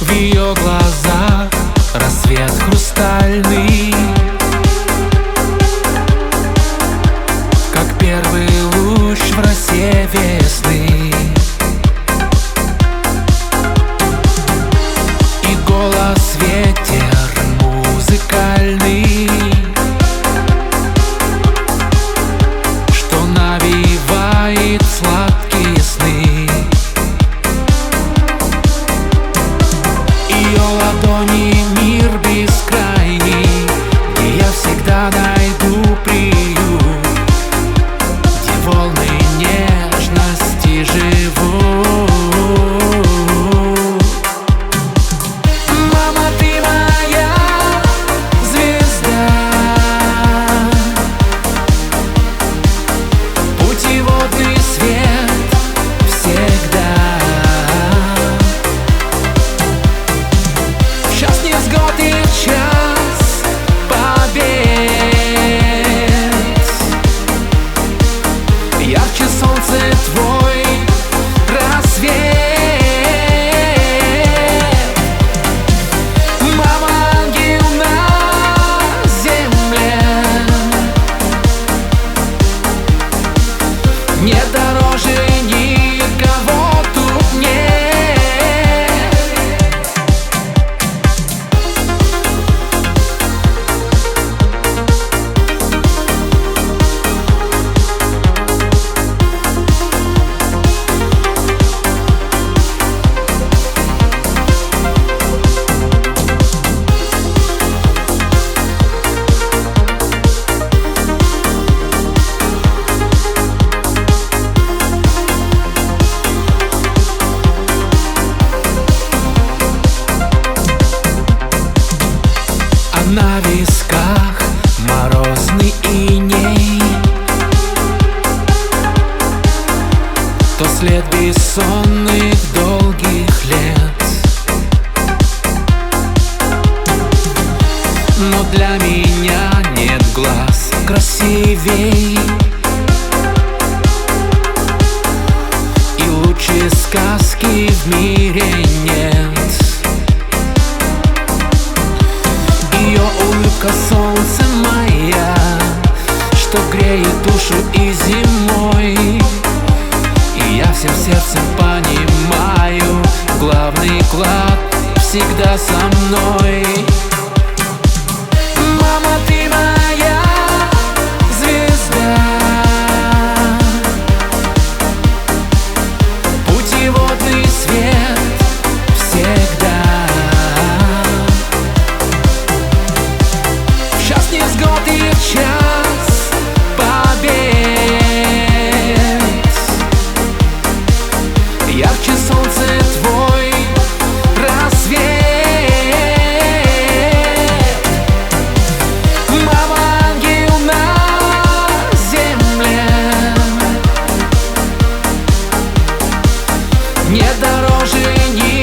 В ее глазах рассвет хрустальный, как первый луч в росе весны. И голос ветер музыкальный, что навевает сладкие сны. Ее ладони мир бескрайний, где я всегда найду приют, где волны нежности живут. Мама, ты моя звезда, путеводный свет всегда. Час невзгод и час побед, ярче солнце твой рассвет. Мама, ангел на земле, не дороже никого тут нет. На висках морозный иней, то след бессонных долгих лет. Но для меня нет глаз красивей, и лучше сказки в мире нет. Ее улыбка солнце моя, что греет душу и зимой. И я всем сердцем понимаю, главный клад всегда со мной. Мама, ты моя звезда, путеводный свет всегда. Час невзгод и час побед, ярче солнце твой рассвет. Мама, ангел на земле, не дороже никого.